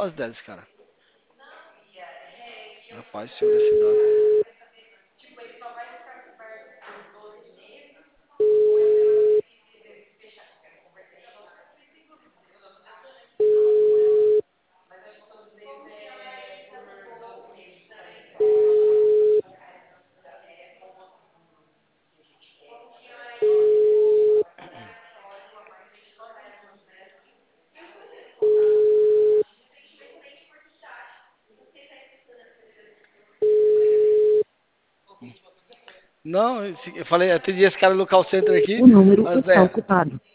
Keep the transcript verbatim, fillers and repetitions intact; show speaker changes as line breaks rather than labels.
faço ideia desse cara. Rapaz, senhor da cidade. Não, esse- eu falei, atendi esse cara no call center aqui.
O número
Mas,
está
é,
ocupado.